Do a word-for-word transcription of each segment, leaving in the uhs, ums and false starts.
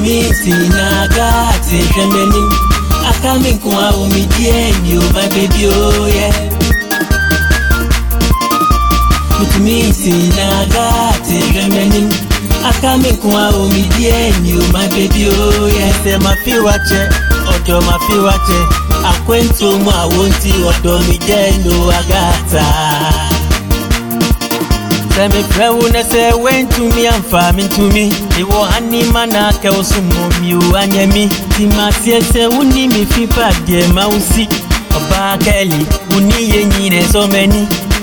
Mitimisi na gati remeni akami kwa umidienyo my baby oh yeah. Mitimisi na gati remeni akami kwa umidienyo my baby oh yeah. Se mafiwache odo mafiwache akwento mwa wonti odo midendo agata. Me prawo na se went to me and farming to me. They were anima na ke osumo mi o anyemi. Ti ma tie se uni mi fi pa de mausi. Oba keli uni ye nyine so many.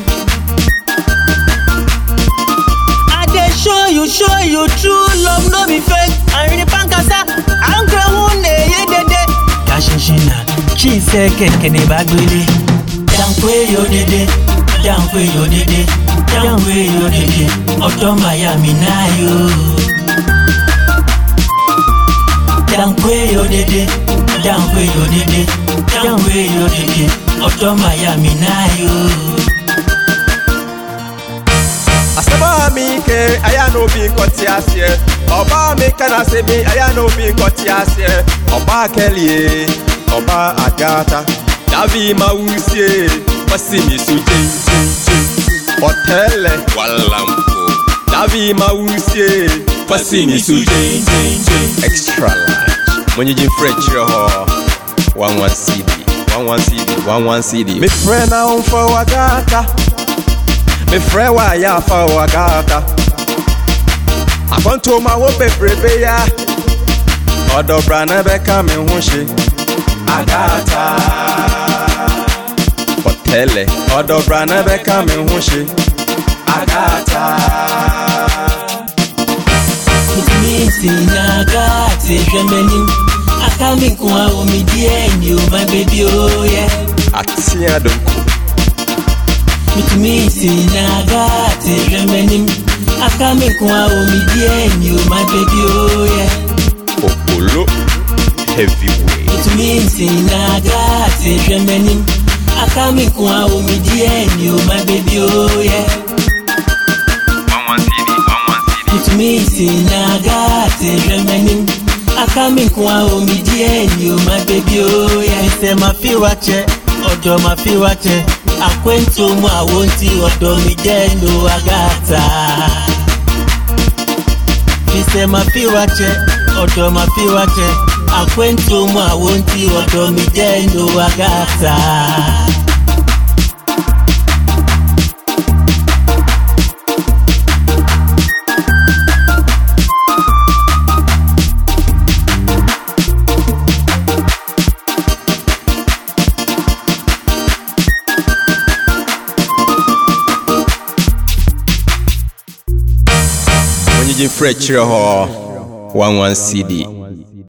I dey show you show you true love no be fake. I really pankasa ankra one ye dede. Kashinshina chi se keke ne bagbele. Dankwe yo dede. Dankwe yo dede. Dankwe yo dede. Oto Miami na yo. Dankwe yo dede. Dankwe yo dede. Dankwe yo dede. Oto Miami na yo. Asaba mi ke aya no bi nkoti ase. Oba mi kana se mi aya no bi nkoti ase. Oba kelie, oba agata. Davi mausie, pasi mi su jing jing jing. Hotele walampo. Davi mausie, pasi mi su jing jing jing. Extra large. When you jing French ho, one one C D, one one C D, one one C D. Me friend na on for wagata. Me friend wa ya for wagata. I want to my wo bebrebe ya. Odo brana be ka me ho hye. Agata. Hotele odo brana be ka me ho hye. Agata. Mitimisi na gati remeni akami kwa umidienyo my baby oh yeah. Atia donko. Mitimisi na gati remeni akami kwa umidienyo my baby oh yeah. Popolo heavyweight. Mitimisi na gati remeni akami kwa umidienyo my baby oh yeah. Mitimisi na gati remeni akami kwa umidienyo my baby oh yeah. Se mafiwache odo mafiwache akwento mwa wonti odo midendo agata. Se mafiwache odo mafiwache akwento mwa wonti odo midendo agata. When you jing French ho, one one C D.